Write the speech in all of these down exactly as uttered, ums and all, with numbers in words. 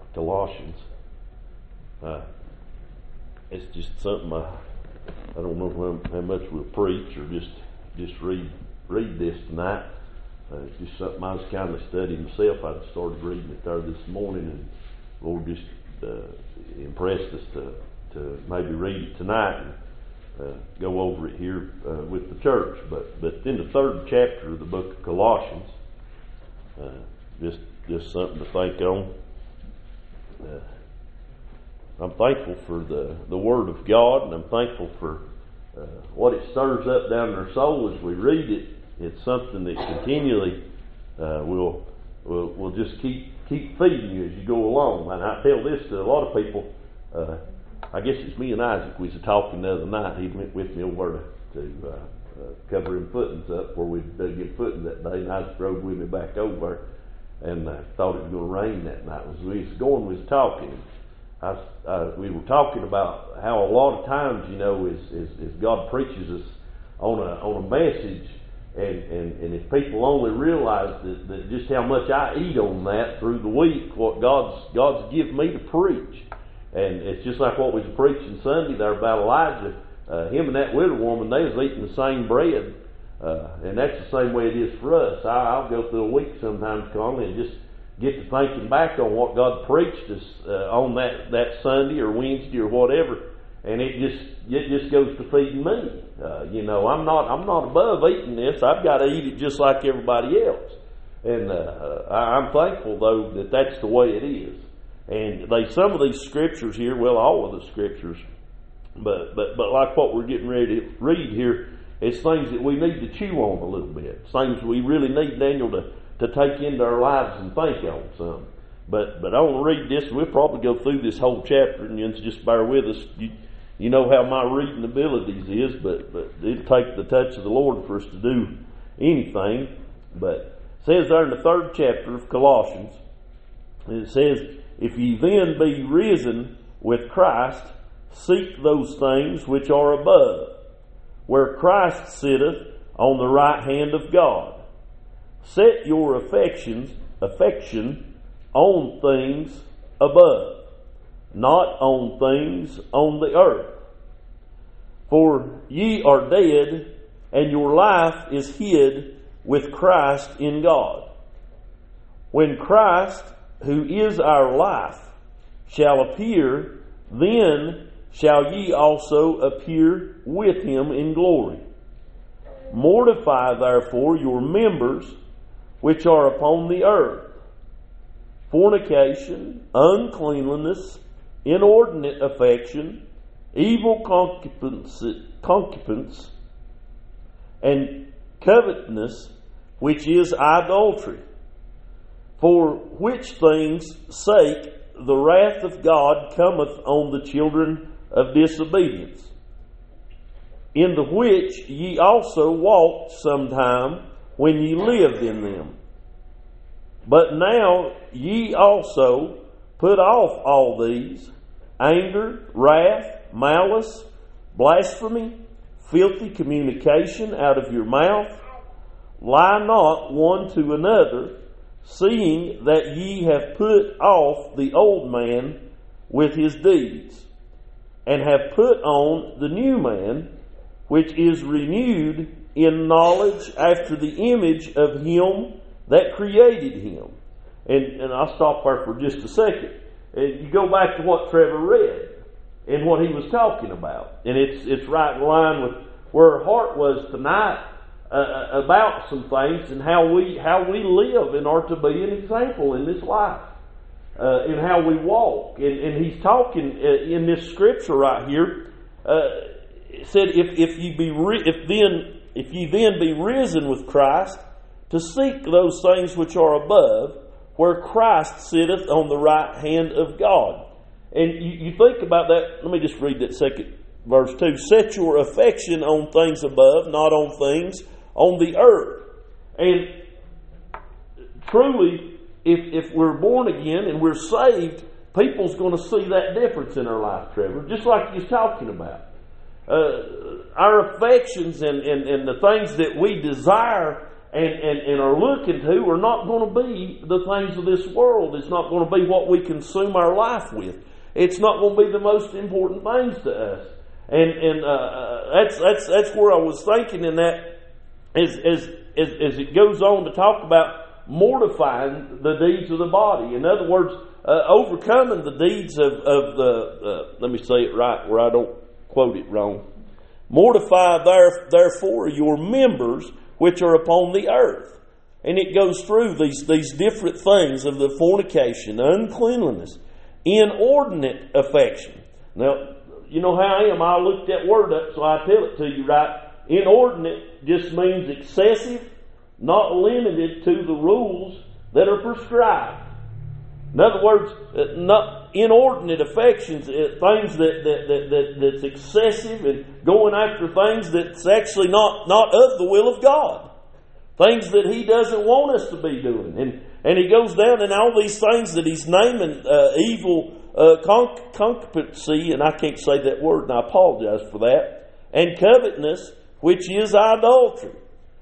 Colossians. Uh, it's just something I, I don't know how, how much we'll preach or just just read read this tonight. Uh, it's just something I was kind of studying myself. I started reading it there this morning, and the Lord just uh, impressed us to, to maybe read it tonight and uh, go over it here uh, with the church. But but in the third chapter of the book of Colossians, uh, just just something to think on. Uh, I'm thankful for the, the Word of God, and I'm thankful for uh, what it stirs up down in our soul as we read it. It's something that continually uh, will will will just keep keep feeding you as you go along. And I tell this to a lot of people. Uh, I guess it's me and Isaac. We was talking the other night. He went with me over to, to uh, uh, cover him footings up where we dug him footings that day, and Isaac rode with me back over. And I thought it was going to rain that night. As we was going, we was talking. I, uh, we were talking about how a lot of times, you know, is, is, is God preaches us on a on a message, and, and, and if people only realize that, that just how much I eat on that through the week, what God's God's given me to preach, and it's just like what we was preaching Sunday there about Elijah. Uh, him and that widow woman, they was eating the same bread, uh, and that's the same way it is for us. I, I'll go through a week sometimes, Conley, and just get to thinking back on what God preached us uh, on that, that Sunday or Wednesday or whatever, and it just it just goes to feeding me. Uh, you know, I'm not I'm not above eating this. I've got to eat it just like everybody else, and uh, I, I'm thankful though that that's the way it is. And they some of these scriptures here, well, all of the scriptures, but but but like what we're getting ready to read here, it's things that we need to chew on a little bit. It's things we really need Daniel to. to take into our lives and think on some. But but I want to read this, and we'll probably go through this whole chapter, and you just bear with us. You, you know how my reading abilities is, but, but it'll take the touch of the Lord for us to do anything. But it says there in the third chapter of Colossians, it says, "If ye then be risen with Christ, seek those things which are above, where Christ sitteth on the right hand of God. Set your affections, affection on things above, not on things on the earth. For ye are dead, and your life is hid with Christ in God. When Christ, who is our life, shall appear, then shall ye also appear with him in glory. Mortify therefore your members which are upon the earth, fornication, uncleanliness, inordinate affection, evil concupiscence, concupence, and covetousness, which is idolatry. For which things' sake the wrath of God cometh on the children of disobedience, in the which ye also walked sometime when ye lived in them. But now ye also put off all these: anger, wrath, malice, blasphemy, filthy communication out of your mouth. Lie not one to another, seeing that ye have put off the old man with his deeds, and have put on the new man, which is renewed in knowledge after the image of him that created him." And, and I'll stop there for just a second. And you go back to what Trevor read and what he was talking about. And it's it's right in line with where our heart was tonight uh, about some things and how we how we live and are to be an example in this life. Uh, and how we walk. And, and he's talking uh, in this scripture right here. Uh, it said, if, if ye be ri- if then If ye then be risen with Christ, to seek those things which are above, where Christ sitteth on the right hand of God. And you, you think about that. Let me just read that second verse too. Set your affection on things above, not on things on the earth. And truly, if, if we're born again and we're saved, people's going to see that difference in our life, Trevor, just like you're talking about. Uh, our affections and, and, and the things that we desire and, and, and are looking to are not going to be the things of this world. It's not going to be what we consume our life with. It's not going to be the most important things to us. And and uh, that's that's that's where I was thinking in that as, as, as, as it goes on to talk about mortifying the deeds of the body. In other words, uh, overcoming the deeds of, of the, uh, let me say it right where I don't quote it wrong. Mortify there, therefore your members which are upon the earth. And it goes through these, these different things of the fornication, uncleanliness, inordinate affection. Now, you know how I am. I looked that word up, so I tell it to you, right? Inordinate just means excessive, not limited to the rules that are prescribed. In other words, not inordinate affections, things that, that, that, that that's excessive and going after things that's actually not, not of the will of God. Things that He doesn't want us to be doing. And, and He goes down in all these things that He's naming uh, evil Uh, conc- concupiscence, and I can't say that word, and I apologize for that, and covetousness, which is idolatry,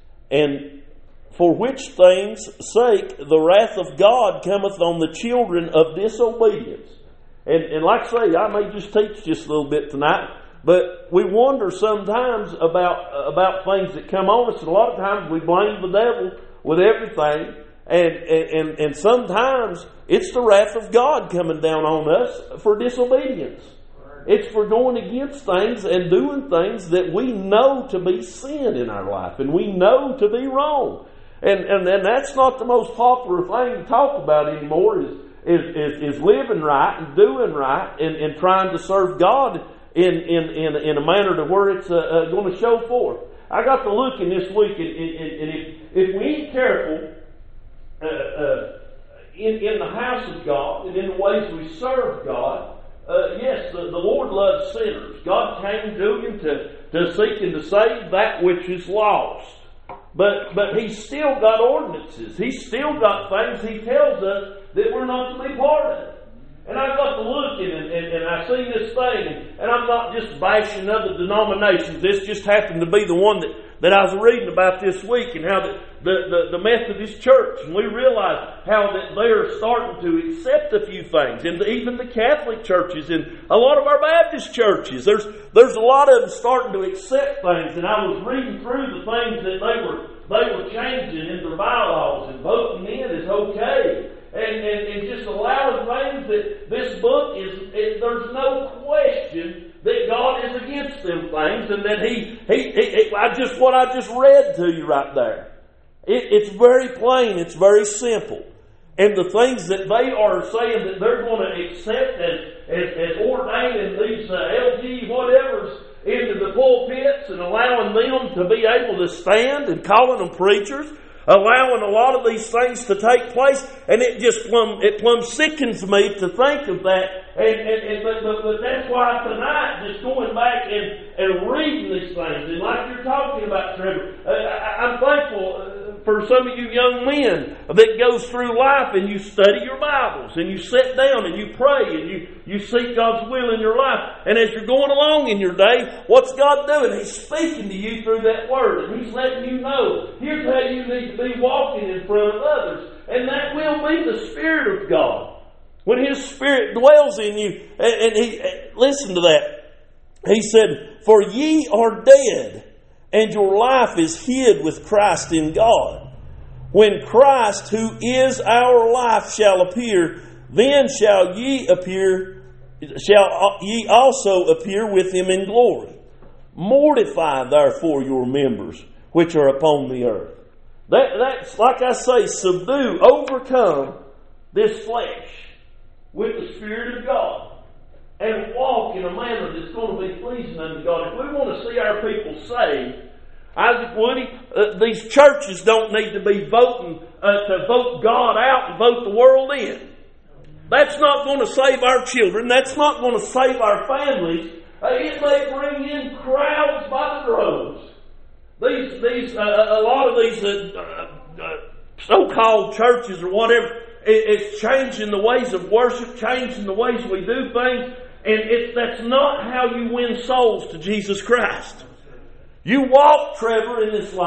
and for which things sake the wrath of God cometh on the children of disobedience. And, and like I say, I may just teach just a little bit tonight, but we wonder sometimes about about things that come on us, and a lot of times we blame the devil with everything. And, and and sometimes it's the wrath of God coming down on us for disobedience. It's for going against things and doing things that we know to be sin in our life and we know to be wrong. And and, and that's not the most popular thing to talk about anymore is is, is, is living right and doing right and, and trying to serve God in, in, in, in a manner to where it's uh, uh, going to show forth. I got to looking this week and, and, and if, if we ain't careful, Uh, uh, in, in the house of God and in the ways we serve God, uh, yes, the, the Lord loves sinners. God came to Him to, to seek and to save that which is lost. But but He's still got ordinances. He's still got things He tells us that we're not to be part of. And I got to looking and, and, and I seen this thing, and, and I'm not just bashing other denominations. This just happened to be the one that, that I was reading about this week, and how the, the, the, the Methodist Church, and we realize how that they're starting to accept a few things, and even the Catholic churches and a lot of our Baptist churches. There's there's a lot of them starting to accept things, and I was reading through the things that they were they were changing in their bylaws, and voting in is okay. And, and, and just allowing things that this book is, it, there's no question that God is against them things, and that He, he, he, he I just, what I just read to you right there. It, it's very plain, it's very simple. And the things that they are saying that they're going to accept as, as, as ordaining these uh, L G whatevers into the pulpits and allowing them to be able to stand and calling them preachers, allowing a lot of these things to take place, and it just plumb, it plumb sickens me to think of that. And, and, and but, but, but that's why tonight, just going back and, and reading these things, and like you're talking about, Trevor, uh, I, I'm thankful for some of you young men that goes through life and you study your Bibles and you sit down and you pray and you, you seek God's will in your life. And as you're going along in your day, what's God doing? He's speaking to you through that Word, and He's letting you know, here's how you need to be walking in front of others. And that will be the Spirit of God. When His Spirit dwells in you, and, and He, listen to that. He said, "For ye are dead, and your life is hid with Christ in God. When Christ, who is our life, shall appear, then shall ye appear, shall ye also appear with Him in glory. Mortify therefore your members which are upon the earth." That, that's, like I say, subdue, overcome this flesh with the Spirit of God, and walk in a manner that's going to be pleasing unto God. If we want to see our people saved, Isaac Woody, uh, these churches don't need to be voting uh, to vote God out and vote the world in. That's not going to save our children. That's not going to save our families. Uh, it may bring in crowds by the droves. These, these, uh, a lot of these uh, uh, so-called churches or whatever, it, it's changing the ways of worship, changing the ways we do things, and it, that's not how you win souls to Jesus Christ. You walk, Trevor, in this life,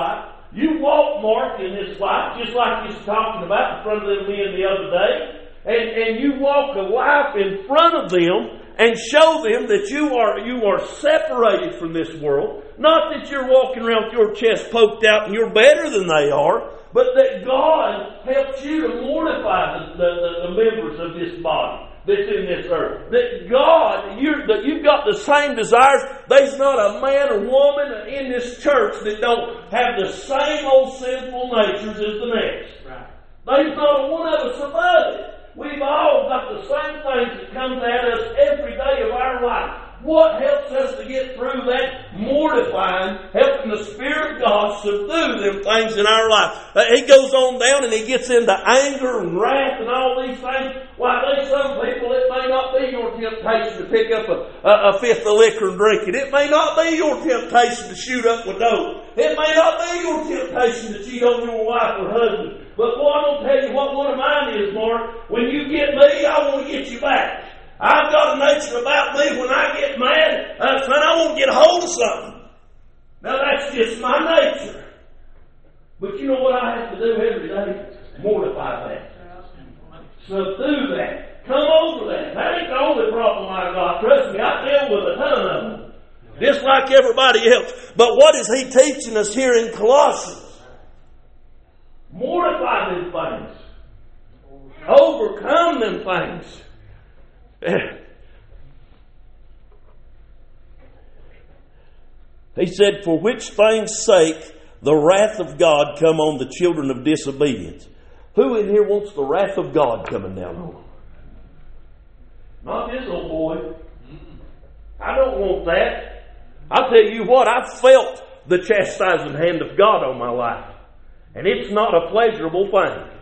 You walk, Mark, in this life, just like you was talking about in front of them men the other day, and, and you walk a life in front of them and show them that you are you are separated from this world. Not that you're walking around with your chest poked out and you're better than they are, but that God helps you to mortify the, the, the, the members of this body that's in this earth. That God, you're, that you've got the same desires. There's not a man or woman in this church that don't have the same old sinful natures as the next. Right. There's not a one of us above it. We've all got the same things that comes at us every day of our life. What helps us to get through that? Mortifying, helping the Spirit of God subdue them things in our life. Uh, he goes on down and he gets into anger and wrath and all these things. Why, there's some people, it may not be your temptation to pick up a, a, a fifth of liquor and drink it. It may not be your temptation to shoot up with dope. It may not be your temptation to cheat on your wife or husband. But boy, I'm going to tell you what one of mine is, Mark. When you get me, I want to get you back. I've got a nature about me when I get mad, uh, son, I want to get a hold of something. Now that's just my nature. But you know what I have to do every day? Mortify that. Subdue that. Come over that. That ain't the only problem I got. Trust me, I deal with a ton of them. Just like everybody else. But what is he teaching us here in Colossians? Mortify them things. Overcome them things. He said, for which things' sake the wrath of God come on the children of disobedience. Who in here wants the wrath of God coming down on them? Not this old boy. I don't want that. I'll tell you what, I've felt the chastising hand of God on my life. And it's not a pleasurable thing.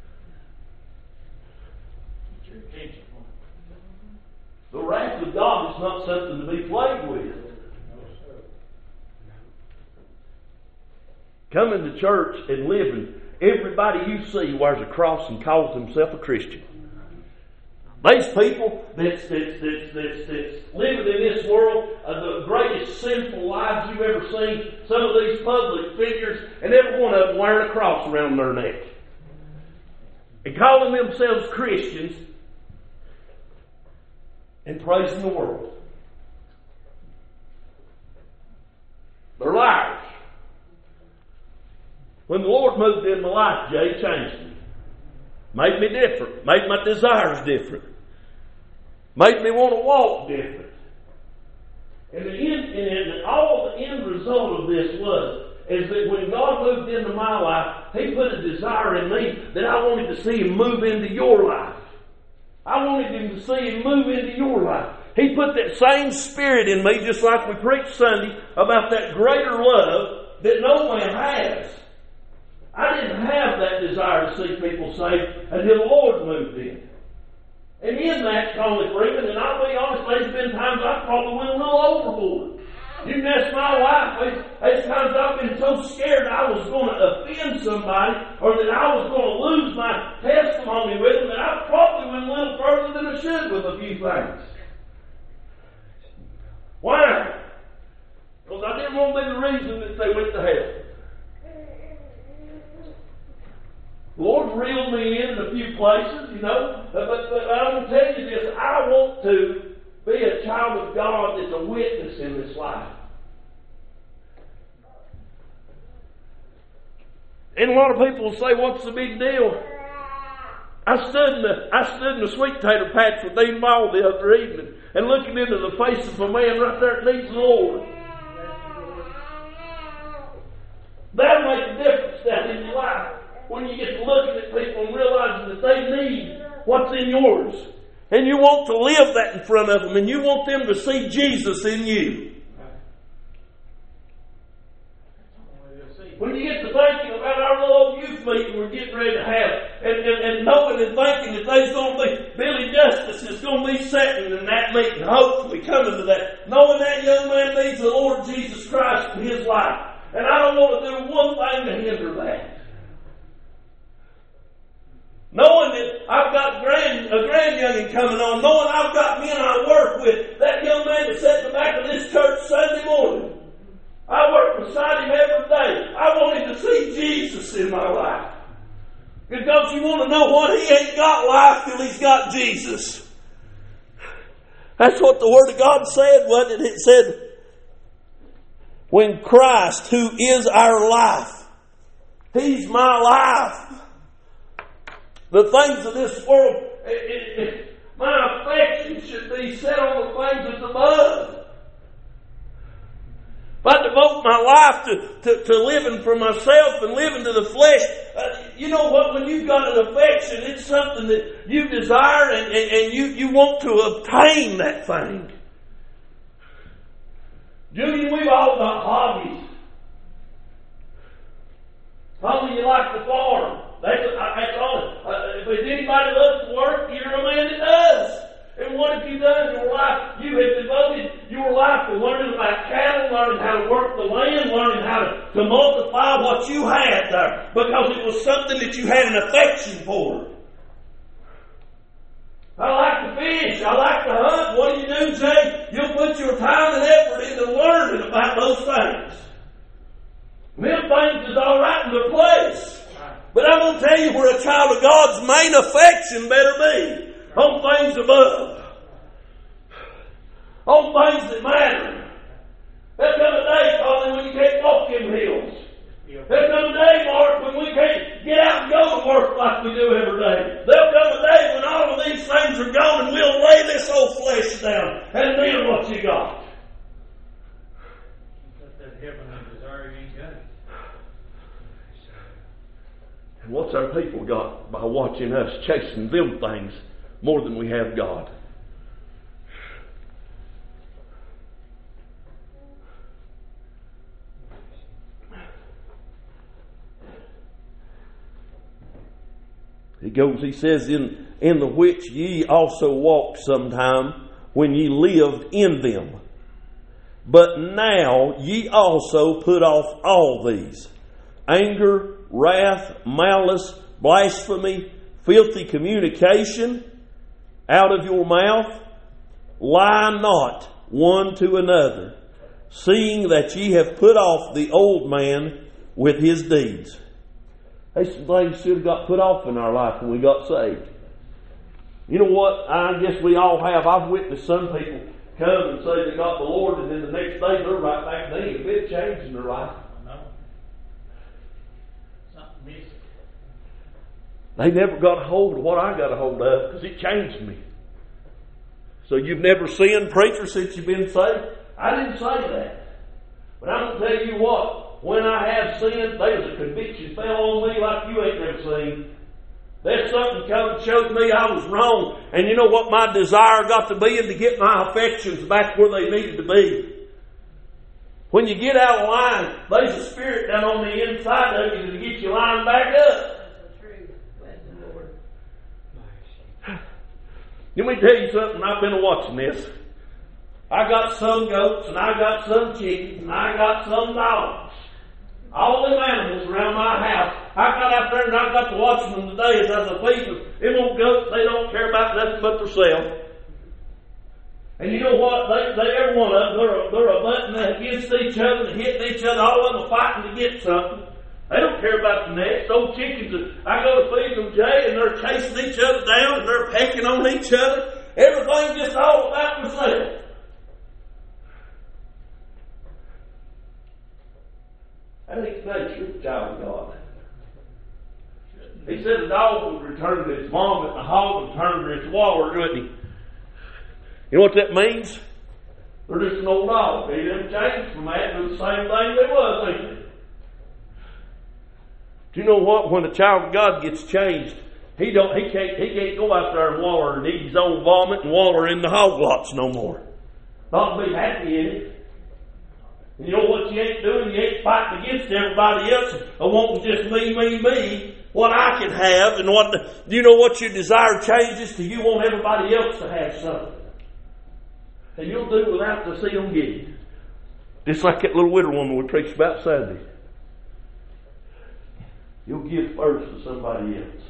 The wrath of God is not something to be played with. Coming to church and living, everybody you see wears a cross and calls himself a Christian. These people that's, that's, that's, that's, that's living in this world, uh, the greatest sinful lives you've ever seen, some of these public figures, and every one of them wearing a cross around their neck. And calling themselves Christians, and praising the world. They're liars. When the Lord moved in my life, Jay, changed me. Made me different. Made my desires different. Made me want to walk different. And, the end, and all the end result of this was is that when God moved into my life, He put a desire in me that I wanted to see Him move into your life. I wanted Him to see Him move into your life. He put that same spirit in me, just like we preached Sunday about that greater love that no man has. I didn't have that desire to see people saved until the Lord moved in. And in that, Conley Freeman, and I'll be honest, there's been times I probably went a little overboard. You can ask my wife, there's, there's times I've been so scared I was going to offend somebody or that I was going to lose my testimony with them that I probably went a little further than I should with a few things. Why? Because I didn't want to be the reason that they went to hell. The Lord reeled me in in a few places, you know, but, but, but I'm going to tell you this, I want to be a child of God that's a witness in this life. And a lot of people say, what's the big deal? I stood in the, I stood in the sweet potato patch with Dean Ball the other evening and looking into the face of a man right there that needs the Lord. That'll make a difference down in your life when you get to looking at people and realizing that they need what's in yours. And you want to live that in front of them, and you want them to see Jesus in you. When you get to thinking about our little youth meeting we're getting ready to have, and, and, and knowing and thinking that there's going to be, Billy Justice is going to be sitting in that meeting, hopefully coming to that, knowing that young man needs the Lord Jesus Christ in his life. And I don't want to do one thing to hinder that. Knowing that I've got grand, a grand youngin coming on, knowing I've got men I work with, that young man that's sat in the back of this church Sunday morning. I work beside him every day. I want wanted to see Jesus in my life. Because you want to know what? He ain't got life till he's got Jesus. That's what the Word of God said, wasn't it? It said, when Christ, who is our life, He's my life. The things of this world, it, it, it, my affection should be set on the things that's above. If I devote my life to, to, to living for myself and living to the flesh, uh, you know what? When you've got an affection, it's something that you desire and, and, and you, you want to obtain that thing. Julian, we've all got hobbies. Probably you like to farm. That's, that's all. Uh, if there's anybody that loves to work, you're a man that does. And what have you done in your life? You have devoted your life to learning about cattle, learning how to work the land, learning how to, to multiply what you had there. Because it was something that you had an affection for. I like to fish. I like to hunt. What do you do, Jay? You'll put your time and effort into learning about those things. Them things is all right in their place. But I'm going to tell you where a child of God's main affection better be. On things above. On things that matter. There'll come a day, Father, when you can't walk them hills. There'll come a day, Mark, when we can't get out and go to work like we do every day. There'll come a day when all of these things are gone and we'll lay this old flesh down. And then what you got? That heaven and desire you ain't got it. And what's our people got by watching us chasing them things more than we have God? He goes, he says, in, in the which ye also walked sometime when ye lived in them. But now ye also put off all these: anger, wrath, malice, blasphemy, filthy communication out of your mouth. Lie not one to another, seeing that ye have put off the old man with his deeds. There's some things should have got put off in our life when we got saved. You know what? I guess we all have. I've witnessed some people come and say they got the Lord, and then the next day they're right back. They ain't a bit changed in their life. No. Something missing. They never got a hold of what I got a hold of because it changed me. So you've never sinned, preacher, since you've been saved? I didn't say that. But I'm going to tell you what. When I have sinned, there's a conviction fell on me like you ain't never seen. There's something come and showed me I was wrong. And you know what my desire got to be? And to get my affections back where they needed to be. When you get out of line, there's a spirit down on the inside of you to get you lined back up. That's the truth. Bless the Lord. Let me tell you something. I've been watching this. I got some goats, and I got some chickens, and I got some dogs. All them animals around my house. I got out there and I got to watch them today as I was feeding them. Them old goats, they don't care about nothing but themselves. And you know what? They, they every one of them, they're, they're a butting against each other and hitting each other. All of them are fighting to get something. They don't care about the next. Old chickens, I go to feed them, Jay, and they're chasing each other down and they're pecking on each other. Everything just all about themselves. That ain't nature, child of God. He said the dog would return to its vomit, and the hog would return to its water, wouldn't he? You know what that means? They're just an old dog. They didn't change from that. They're the same thing they was, ain't they? Do you know what? When a child of God gets changed, he don't. He can't. He can't go out there and waller and eat his own vomit and waller in the hog lots no more. Not to be happy in it. And you know what you ain't doing? You ain't fighting against everybody else or wanting just me, me, me. What I can have and what the, you know what your desire changes to you want everybody else to have something. And you'll do without to see them get it. Just like that little widow woman we preached about Saturday. You'll give first to somebody else.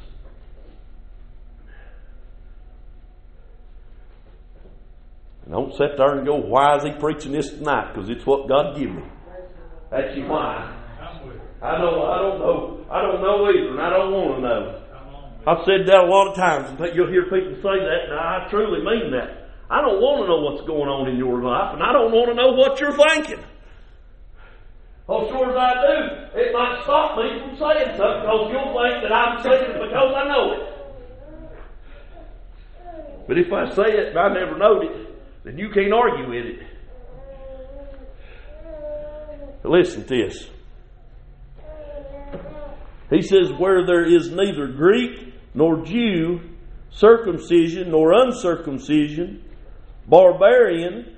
And don't sit there and go, why is he preaching this tonight? Because it's what God gave me. That's your why. I know, I don't know, I don't know either, and I don't want to know. Come on, man. I've said that a lot of times, and you'll hear people say that, and I truly mean that. I don't want to know what's going on in your life, and I don't want to know what you're thinking. Oh, sure as I do, it might stop me from saying something, because you'll think that I'm saying it because I know it. But if I say it and I never knowed it, then you can't argue with it. But listen to this. He says, where there is neither Greek nor Jew, circumcision nor uncircumcision, barbarian,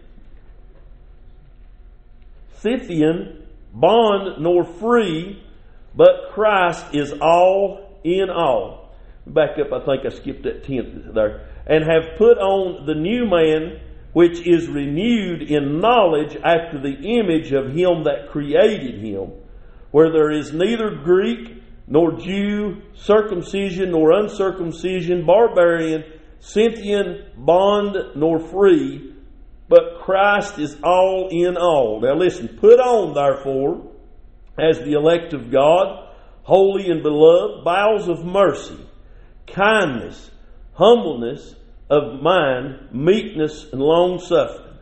Scythian, bond nor free, but Christ is all in all. Back up, I think I skipped that tenth there. And have put on the new man, which is renewed in knowledge after the image of him that created him, where there is neither Greek nor Jew, circumcision nor uncircumcision, barbarian, Scythian, bond nor free, but Christ is all in all. Now listen, put on therefore, as the elect of God, holy and beloved, bowels of mercy, kindness, humbleness of mind, meekness and long suffering,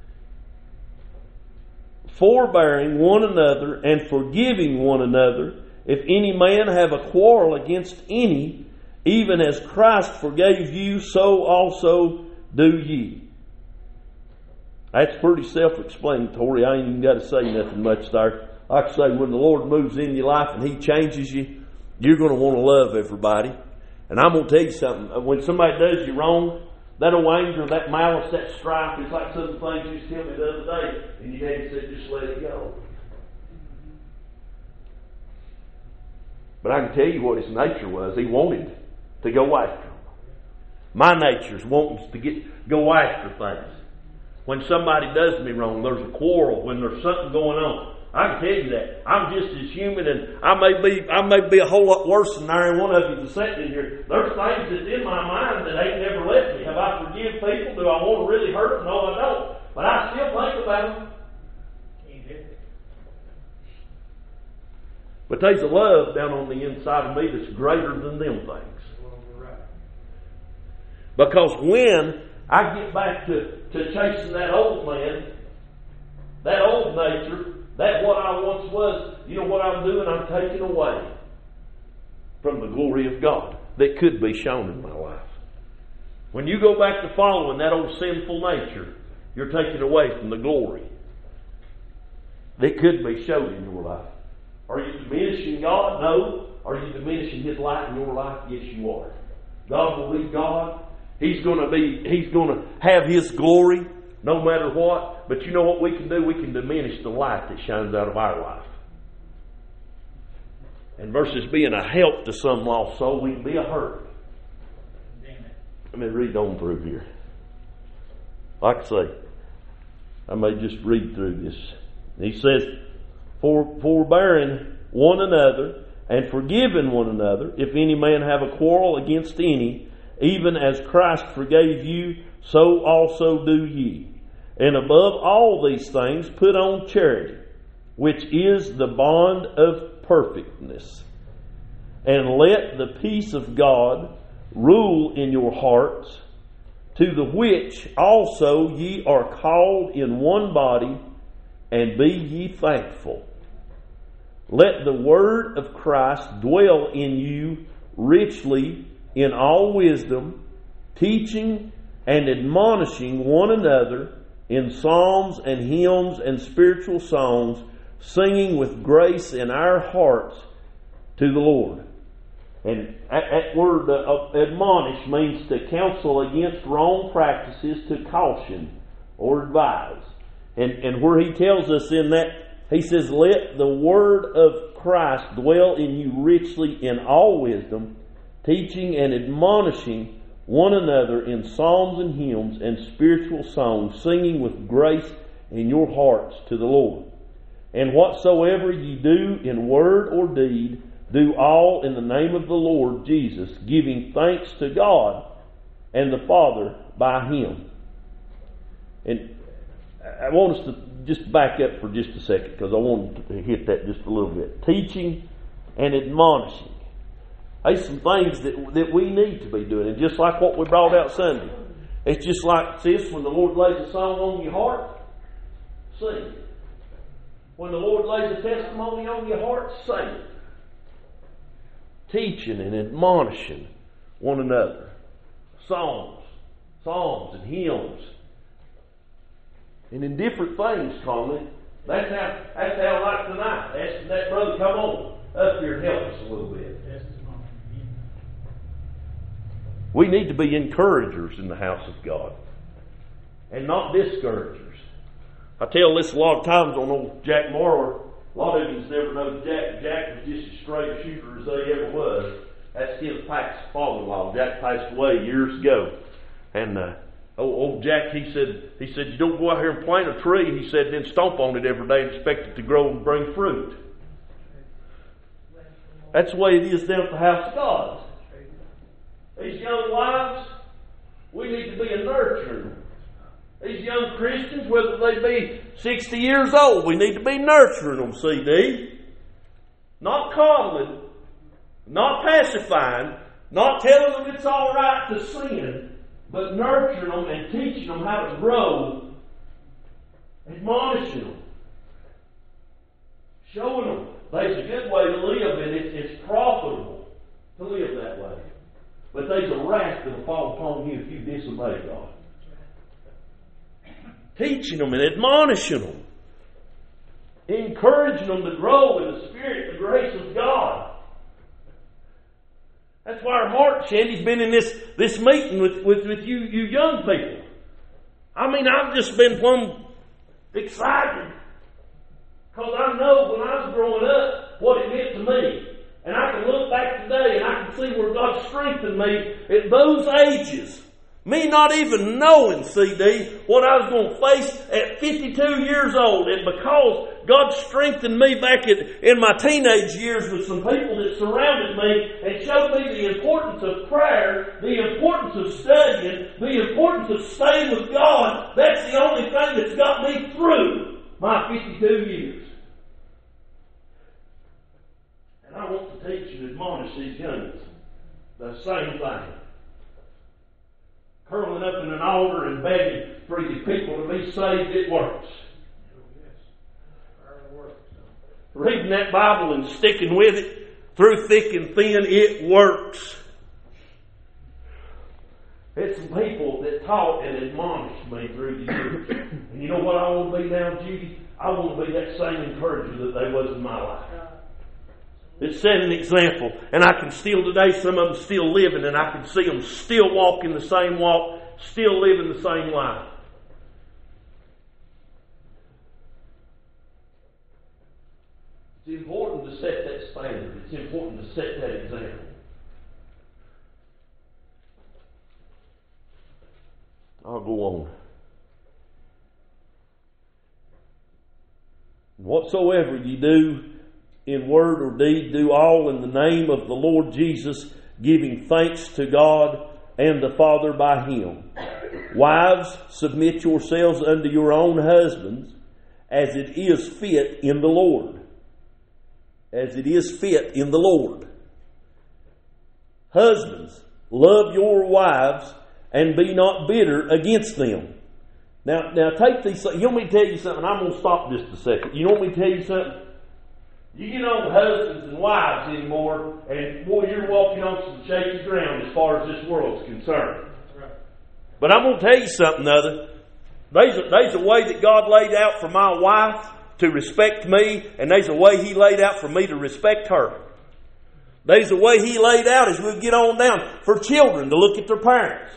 forbearing one another and forgiving one another, if any man have a quarrel against any, even as Christ forgave you, so also do ye. That's pretty self-explanatory. I ain't even got to say nothing much there. Like I say, when the Lord moves in your life and He changes you, you're going to want to love everybody. And I'm going to tell you something. When somebody does you wrong, that old anger, that malice, that strife, it's like some of the things you used to tell me the other day. And your daddy said, just let it go. But I can tell you what his nature was. He wanted to go after them. My nature's wanting to get go after things. When somebody does me wrong, there's a quarrel, when there's something going on, I can tell you that. I'm just as human, and I may be I may be a whole lot worse than every one of you that's sitting in here. There's things that's in my mind that ain't never left me. Have I forgive people? Do I want to really hurt them? No, I don't. But I still think about them. But there's a love down on the inside of me that's greater than them things. Because when I get back to, to chasing that old man, that old nature, that what I once was, you know what I'm doing? I'm taking away from the glory of God that could be shown in my life. When you go back to following that old sinful nature, you're taking away from the glory that could be shown in your life. Are you diminishing God? No. Are you diminishing His light in your life? Yes, you are. God will be God. He's going to be, He's going to have His glory no matter what. But you know what we can do? We can diminish the light that shines out of our life. And versus being a help to some lost soul, we can be a hurt. Let me read on through here. Like I say, I may just read through this. He says, For, forbearing one another and forgiving one another, if any man have a quarrel against any, even as Christ forgave you, so also do ye. And above all these things, put on charity, which is the bond of perfectness. And let the peace of God rule in your hearts, to the which also ye are called in one body, and be ye thankful. Let the word of Christ dwell in you richly in all wisdom, teaching and admonishing one another in psalms and hymns and spiritual songs, singing with grace in our hearts to the Lord. And that word uh, admonish means to counsel against wrong practices, to caution or advise. And, and where he tells us in that, he says, let the word of Christ dwell in you richly in all wisdom, teaching and admonishing one another in psalms and hymns and spiritual songs, singing with grace in your hearts to the Lord. And whatsoever ye do in word or deed, do all in the name of the Lord Jesus, giving thanks to God and the Father by Him. And I want us to just back up for just a second because I want to hit that just a little bit. Teaching and admonishing. There's some things that, that we need to be doing. And just like what we brought out Sunday. It's just like this, when the Lord lays a song on your heart, sing it. When the Lord lays a testimony on your heart, say it. Teaching and admonishing one another. Songs, psalms and hymns. And in different things, Conley. That's how, that's how like tonight. That's, that brother, come on up here and help us a little bit. We need to be encouragers in the house of God. And not discouragers. I tell this a lot of times on old Jack Morrow. A lot of you never know Jack. Jack was just as straight a shooter as they ever was. That's Tim Pack's father-in-law. Jack passed away years ago. And uh, old, old Jack, he said, he said, you don't go out here and plant a tree, he said, then stomp on it every day and expect it to grow and bring fruit. That's the way it is down at the house of God. These young wives, we need to be a nurturer. These young Christians, whether they be sixty years old, we need to be nurturing them, C D. Not coddling, not pacifying, not telling them it's all right to sin, but nurturing them and teaching them how to grow, admonishing them, showing them there's a good way to live and it's, it's profitable to live that way. But there's a wrath that will fall upon you if you disobey God. Teaching them and admonishing them. Encouraging them to grow in the Spirit and the grace of God. That's why our heart, Shandy's been in this, this meeting with, with, with you, you young people. I mean, I've just been plumb excited. Because I know when I was growing up what it meant to me. And I can look back today and I can see where God strengthened me at those ages. Me not even knowing, C D, what I was going to face at fifty-two years old. And because God strengthened me back at, in my teenage years with some people that surrounded me and showed me the importance of prayer, the importance of studying, the importance of staying with God, that's the only thing that's got me through my fifty-two years. And I want to teach and admonish these youngins the same thing. Curling up in an altar and begging for these people to be saved, it works. Reading that Bible and sticking with it through thick and thin, it works. It's some people that taught and admonished me through the years. And you know what I want to be now, Judy? I want to be that same encourager that they was in my life. It set an example. And I can still today, some of them still living, and I can see them still walking the same walk, still living the same life. It's important to set that standard. It's important to set that example. I'll go on. Whatsoever you do in word or deed, do all in the name of the Lord Jesus, giving thanks to God and the Father by Him. Wives, submit yourselves unto your own husbands, as it is fit in the Lord. As it is fit in the Lord. Husbands, love your wives, and be not bitter against them. Now, now take these. You want me to tell you something? I'm going to stop just a second. You want me to tell you something? You get on husbands and wives anymore, and boy, you're walking on some shaky ground as far as this world's concerned. Right. But I'm going to tell you something other. There's a, there's a way that God laid out for my wife to respect me, and there's a way He laid out for me to respect her. There's a way He laid out as we get on down for children to look at their parents.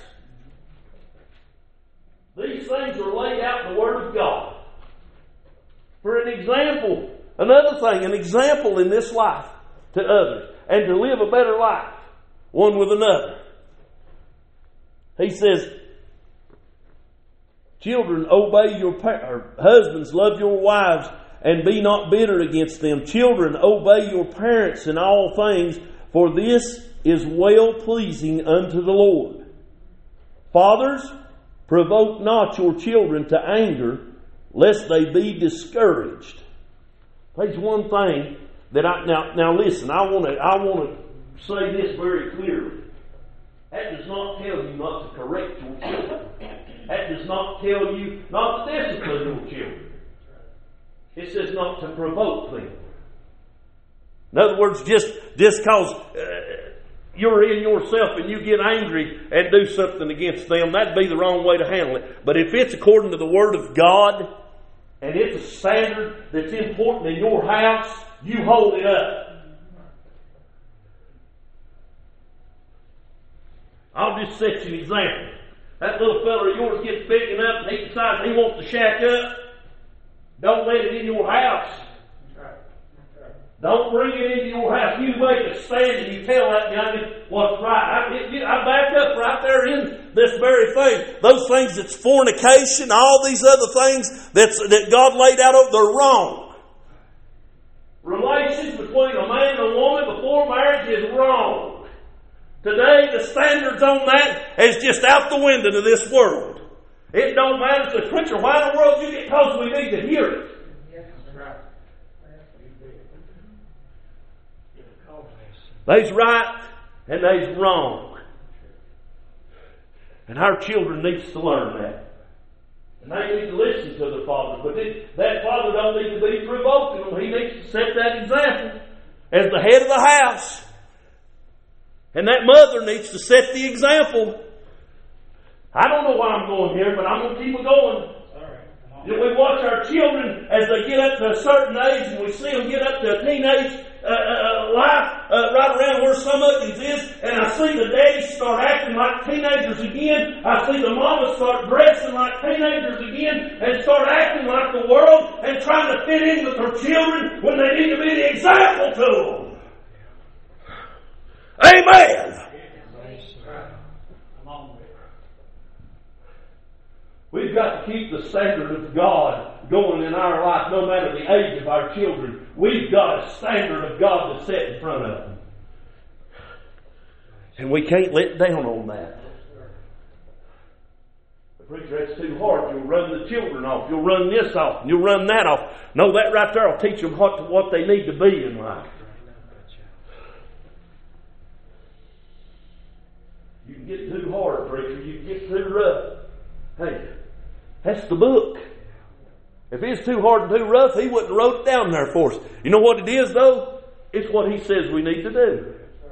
These things are laid out in the Word of God. For an example, another thing, an example in this life to others, and to live a better life, one with another. He says, children, obey your parents. Husbands, love your wives, and be not bitter against them. Children, obey your parents in all things, for this is well pleasing unto the Lord. Fathers, provoke not your children to anger, lest they be discouraged. There's one thing that I now now listen. I want to I want to say this very clearly. That does not tell you not to correct your children. That does not tell you not to discipline your children. It says not to provoke them. In other words, just just cause uh, you're in yourself and you get angry and do something against them, that'd be the wrong way to handle it. But if it's according to the Word of God, and it's a standard that's important in your house, you hold it up. I'll just set you an example. That little fella of yours gets picking up and he decides he wants to shack up. Don't let it in your house. Don't bring it into your house. You make a stand and you tell that youngin what's right. I, it, I back up right there in this very thing. Those things that's fornication, all these other things that's, that God laid out, of, they're wrong. Relations between a man and a woman before marriage is wrong. Today, the standards on that is just out the window to this world. It don't matter to the preacher why in the world you get, because we need to hear it. They's right and they's wrong. And our children needs to learn that. And they need to listen to their father. But it, that father don't need to be provoking them. He needs to set that example as the head of the house. And that mother needs to set the example. I don't know why I'm going here, but I'm going to keep it going. You know, we watch our children as they get up to a certain age, and we see them get up to a teenage uh, uh, life uh, right around where some of it is, and I see the daddies start acting like teenagers again. I see the mamas start dressing like teenagers again and start acting like the world and trying to fit in with their children when they need to be the example to them. Amen. We've got to keep the standard of God going in our life, no matter the age of our children. We've got a standard of God to set in front of them. And we can't let down on that. The preacher, that's too hard. You'll run the children off. You'll run this off. And you'll run that off. No, that right there will teach them what, what they need to be in life. You can get too hard, preacher. You can get too rough. Hey, that's the book. If it's too hard and too rough, he wouldn't have wrote it down there for us. You know what it is, though? It's what he says we need to do.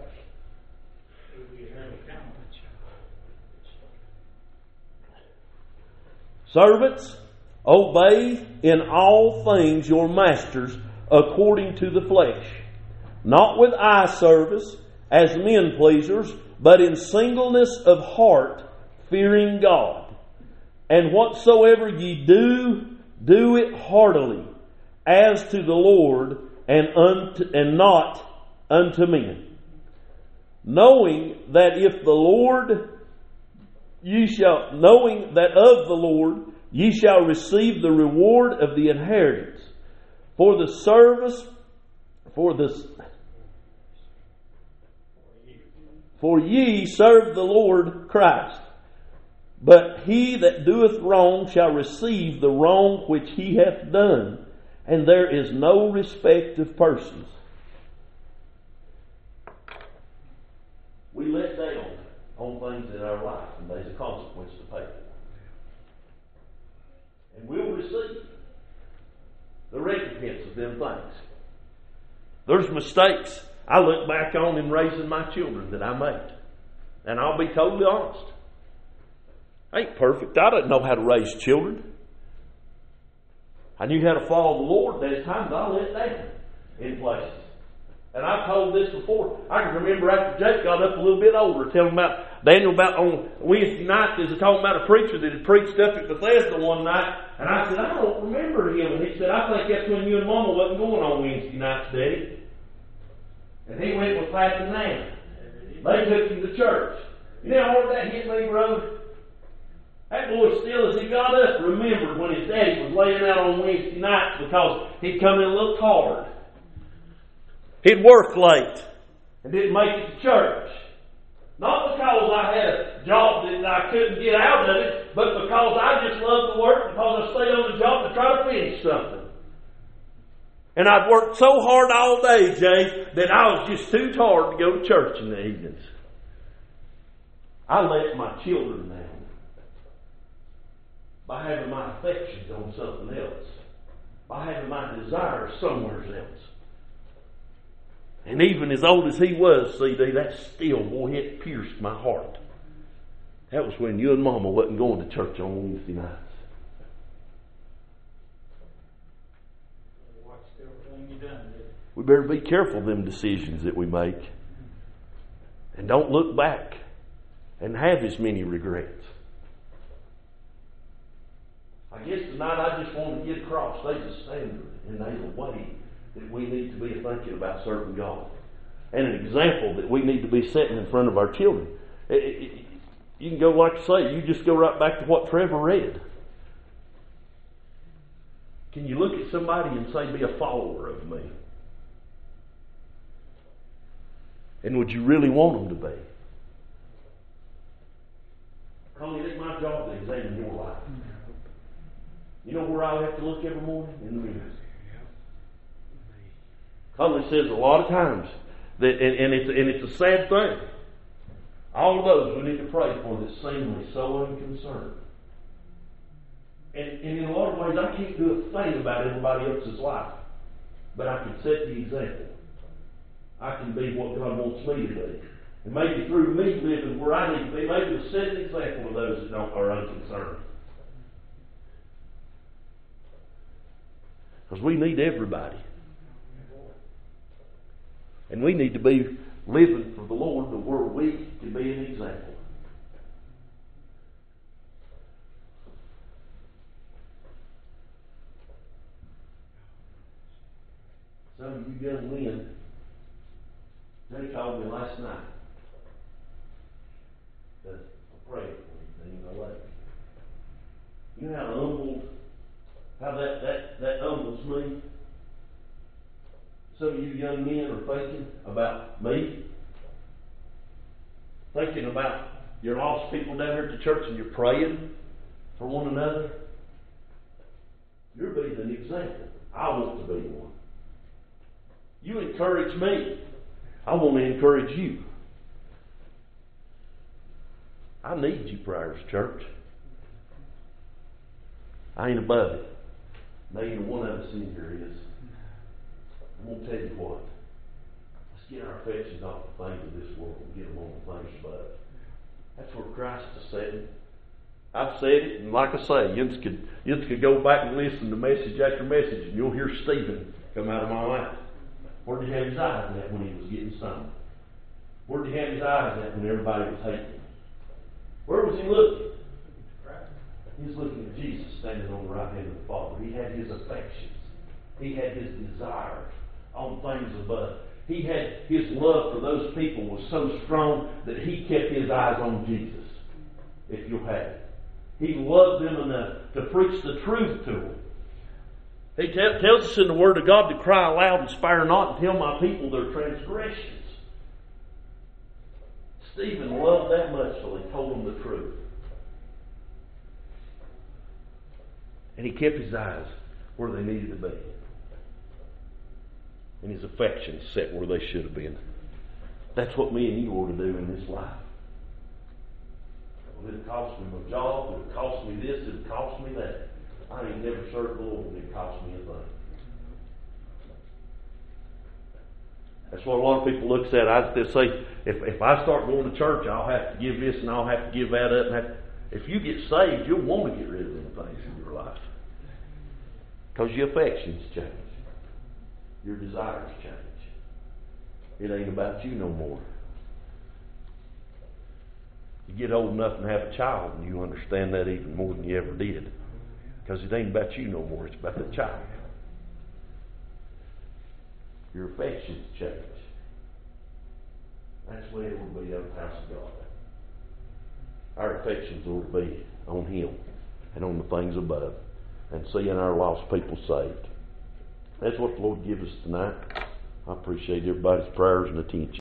Servants, obey in all things your masters according to the flesh, not with eye service as men pleasers, but in singleness of heart, fearing God. And whatsoever ye do, do it heartily, as to the Lord, and unto, and not unto men, knowing that if the Lord ye shall, knowing that of the Lord ye shall receive the reward of the inheritance. For the service, for the for ye serve the Lord Christ. But he that doeth wrong shall receive the wrong which he hath done, and there is no respect of persons. We let down on things in our life, and there's a consequence to pay for it. And we'll receive the recompense of them things. There's mistakes I look back on in raising my children that I made. And I'll be totally honest. I ain't perfect. I don't know how to raise children. I knew how to follow the Lord. There's times I let down in places. And I've told this before. I can remember after Jake got up a little bit older, telling about Daniel about on Wednesday night. There's a talking about a preacher that had preached up at Bethesda one night. And I said, I don't remember him. And he said, I think that's when you and Mama wasn't going on Wednesday nights, Daddy. And he went with Pastor Nana. They took him to church. You know how hard that hit me, brother? That boy, still as he got up, remembered when his daddy was laying out on Wednesday nights because he'd come in a little tired. He'd work late and didn't make it to church. Not because I had a job that I couldn't get out of it, but because I just loved the work, because I stayed on the job to try to finish something. And I'd worked so hard all day, Jay, that I was just too tired to go to church in the evenings. I let my children down by having my affections on something else, by having my desires somewhere else. And even as old as he was, C D, that still, boy, it pierced my heart. That was when you and Mama wasn't going to church on Wednesday nights. Watch everything you done. We better be careful of them decisions that we make. And don't look back and have as many regrets. I guess tonight I just want to get across there's a standard and there's a way that we need to be thinking about serving God. And an example that we need to be setting in front of our children. It, it, it, you can go, like I say, you just go right back to what Trevor read. Can you look at somebody and say, be a follower of me? And would you really want them to be? Connie, it's my job to examine your life. You know where I have to look every morning? In the mirror. Conley says a lot of times that, and, and it's and it's a sad thing. All of those we need to pray for that seemingly so unconcerned. And, and in a lot of ways, I can't do a thing about everybody else's life, but I can set the example. I can be what God wants me to be, and maybe through me living where I need to be, maybe to set an example of those that don't are unconcerned. Because we need everybody. And we need to be living for the Lord to where we can be an example. Some of you young men, they called me last night to pray for me, you know, like, you know how humbled, how that, that, that humbles me? Some of you young men are thinking about me, thinking about your lost people down here at the church, and you're praying for one another. You're being an example. I want to be one. You encourage me. I want to encourage you. I need you prayers, church. I ain't above it. Neither one of us in here is. I'm going to tell you what. Let's get our affections off the things of this world and get them on the things above. That's where Christ is sitting. I've said it, and like I say, you could, you could go back and listen to message after message, and you'll hear Stephen come out of my mouth. Where did he have his eyes at when he was getting stoned? Where did he have his eyes at when everybody was hating him? Where was he looking? He was looking at Jesus standing on the right hand of the Father. He had his affections. He had his desires on things above. He had his love for those people was so strong that he kept his eyes on Jesus, if you'll have it. He loved them enough to preach the truth to them. He t- tells us in the Word of God to cry aloud and spare not and tell my people their transgressions. Stephen loved that much till he told them the truth. And he kept his eyes where they needed to be. And his affections set where they should have been. That's what me and you ought to do in this life. Well, it'll cost me my job, it'll cost me this, it'll cost me that. I ain't never served the Lord and it cost me a thing. That's what a lot of people looks at. I they say, if if I start going to church, I'll have to give this and I'll have to give that up. And have, if you get saved, you'll want to get rid of them things in your life. Because your affections change. Your desires change. It ain't about you no more. You get old enough and have a child and you understand that even more than you ever did. Because it ain't about you no more, it's about the child. Your affections change. That's the way it will be on the house of God. Our affections ought to be on Him and on the things above, and seeing our lost people saved. That's what the Lord gives us tonight. I appreciate everybody's prayers and attention.